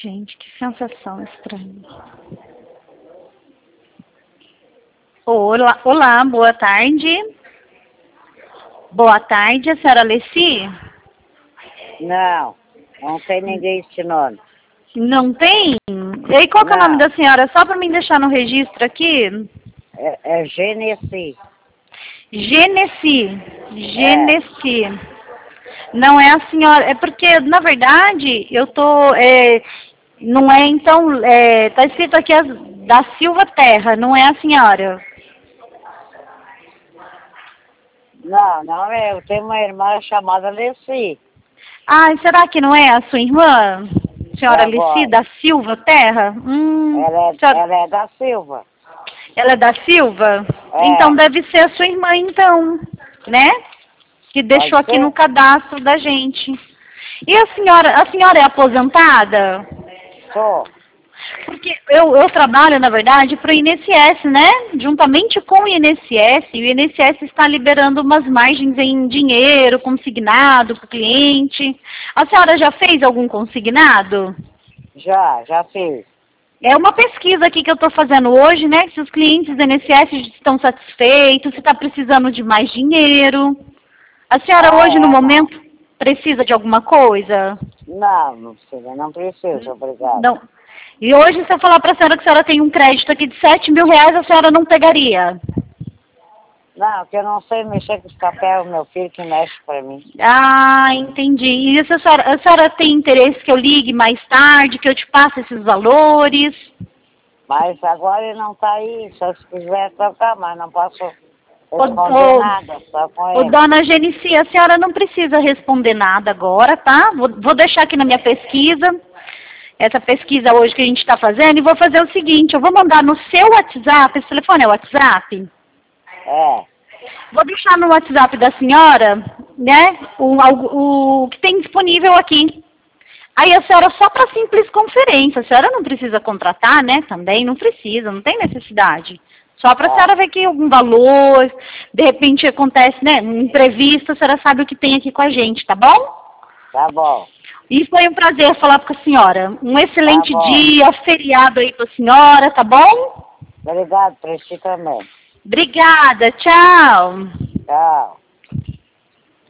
Gente, que sensação estranha. Olá, olá, boa tarde. Boa tarde, a senhora Alessi? Não, não tem ninguém esse nome. Não tem? E aí, qual que é o nome da senhora? Só para mim deixar no registro aqui. É Genesi. Genesi. Genesi. Não é a senhora, é porque, na verdade, eu tô, não é, então, tá escrito aqui da Silva Terra, não é a senhora. Não, eu tenho uma irmã chamada Alessi. Ah, será que não é a sua irmã? Senhora É Alessi, agora. da Silva Terra? Ela é da Silva. Ela é da Silva? É. Então deve ser a sua irmã, então, né? Que deixou Pode aqui ser? no cadastro da gente. E a senhora é aposentada? Sou. Porque eu trabalho, na verdade, para o INSS, né? Juntamente com o INSS está liberando umas margens em dinheiro, consignado para o cliente. A senhora já fez algum consignado? Já fiz. É uma pesquisa aqui que eu estou fazendo hoje, né? Se os clientes do INSS estão satisfeitos, se está precisando de mais dinheiro. A senhora hoje, no momento, precisa de alguma coisa? Não precisa, não precisa, obrigado. Não. E hoje, se eu falar para a senhora tem um crédito aqui de 7 mil reais, a senhora não pegaria? Não, que eu não sei mexer com os papéis, meu filho que mexe para mim. Ah, entendi. E se a senhora tem interesse que eu ligue mais tarde, que eu te passe esses valores? Mas agora ele não está aí, só se quiser trocar, mas não posso responder nada, só com Ô, ele. dona Genici, a senhora não precisa responder nada agora, tá? Vou deixar aqui na minha pesquisa, essa pesquisa hoje que a gente está fazendo, e vou fazer o seguinte, eu vou mandar no seu WhatsApp, esse telefone é WhatsApp? É. Vou deixar no WhatsApp da senhora, né, o que tem disponível aqui. Aí a senhora, só para simples conferência, a senhora não precisa contratar, né, também, não precisa, não tem necessidade. Só para a senhora ver que algum valor, de repente acontece, né, um imprevisto, a senhora sabe o que tem aqui com a gente, tá bom? Tá bom. E foi um prazer falar com a senhora. Um excelente bom. dia, feriado aí para a senhora, tá bom? Obrigado, para ti também. Obrigada, tchau. Tchau.